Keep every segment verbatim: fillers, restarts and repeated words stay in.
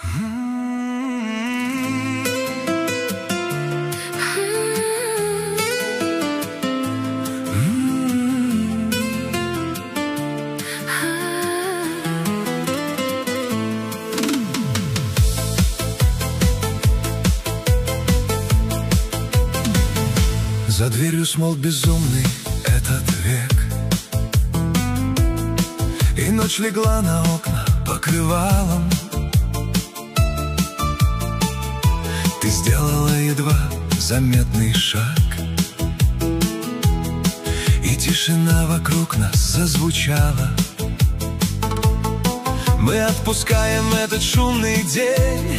За дверью смолк безумный этот век, и ночь легла на окна покрывалом. Ты сделала едва заметный шаг, и тишина вокруг нас зазвучала. Мы отпускаем этот шумный день,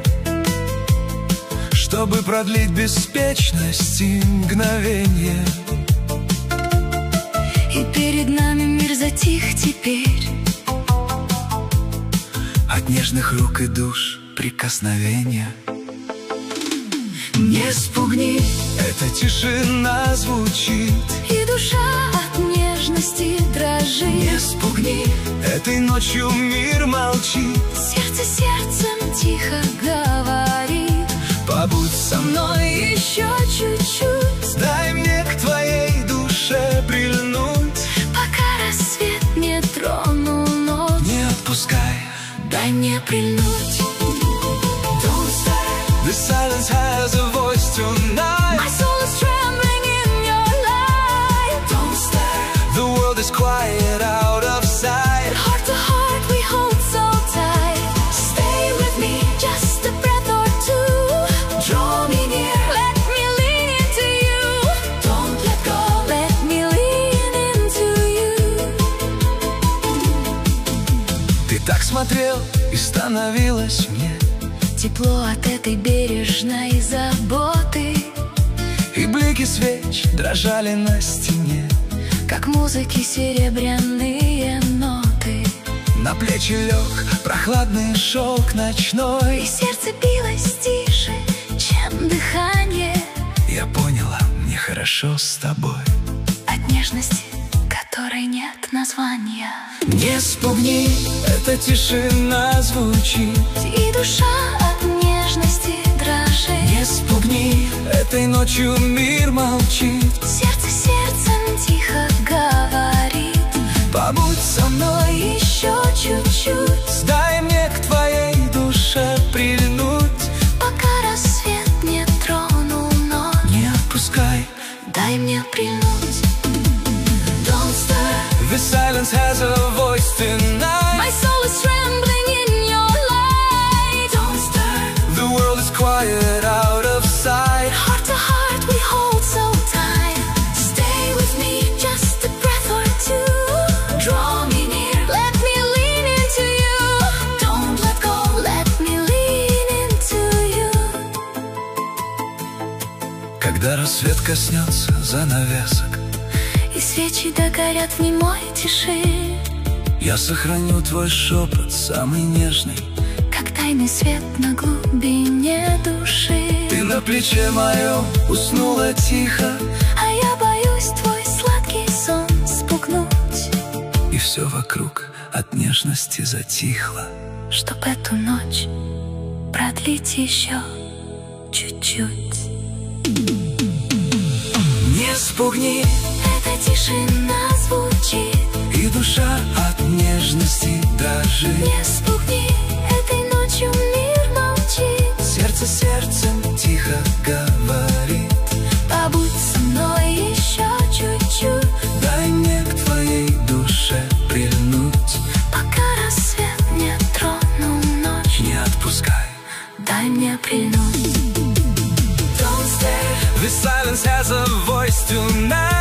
чтобы продлить беспечность и мгновенье. И перед нами мир затих теперь. От нежных рук и душ прикосновения. Не спугни, эта тишина звучит, и душа от нежности дрожит. Не спугни, этой ночью мир молчит. Сердце сердцем тихо говорит: побудь со мной еще чуть-чуть. Дай мне к твоей душе прильнуть, пока рассвет не тронул ночь. Не отпускай, дай мне прильнуть. Don't stay. The silence has a voice tonight. My soul is trembling in your light. Don't stay. The world is quiet out of sight. Heart to heart we hold so tight. Stay with me, just a breath or two. Draw me near, let me lean into you. Don't let go, let me lean into you. Ты так смотрел, и становилось мне тепло от этой бережной заботы. И блики свеч дрожали на стене, как музыки серебряные ноты. На плечи лег прохладный шелк ночной, и сердце билось тише, чем дыхание. Я поняла, мне хорошо с тобой. От нежности, которой нет названия. Не спугни, эта тишина звучит, и душа от нежности дрожит. Не спугни, этой ночью мир молчит. Сердце сердцем тихо говорит: побудь со мной еще чуть-чуть. Дай мне к твоей душе прильнуть, пока рассвет не тронул ночь. Не отпускай, дай мне прильнуть. Don't stay. The silence has a voice tonight. My soul is trembling in your light. Don't stay. The world is quiet out of sight. Heart to heart we hold so tight. Stay with me, just a breath or two. Draw me near, let me lean into you. Don't let go, let me lean into you. Когда рассвет коснется занавесок, и свечи догорят в немой тиши, я сохраню твой шепот самый нежный, как тайный свет на глубине души. Ты на плече моем уснула тихо, а я боюсь твой сладкий сон спугнуть. И все вокруг от нежности затихло, чтоб эту ночь продлить еще чуть-чуть. Не спугни, эта тишина звучит, и душа от нежности дрожит. Не спугни, этой ночью мир молчит. Сердце сердцем тихо говорит: побудь со мной еще чуть-чуть. Дай мне к твоей душе прильнуть, пока рассвет не тронул ночь. Не отпускай, дай мне прильнуть. Don't stay. The silence has a voice tonight.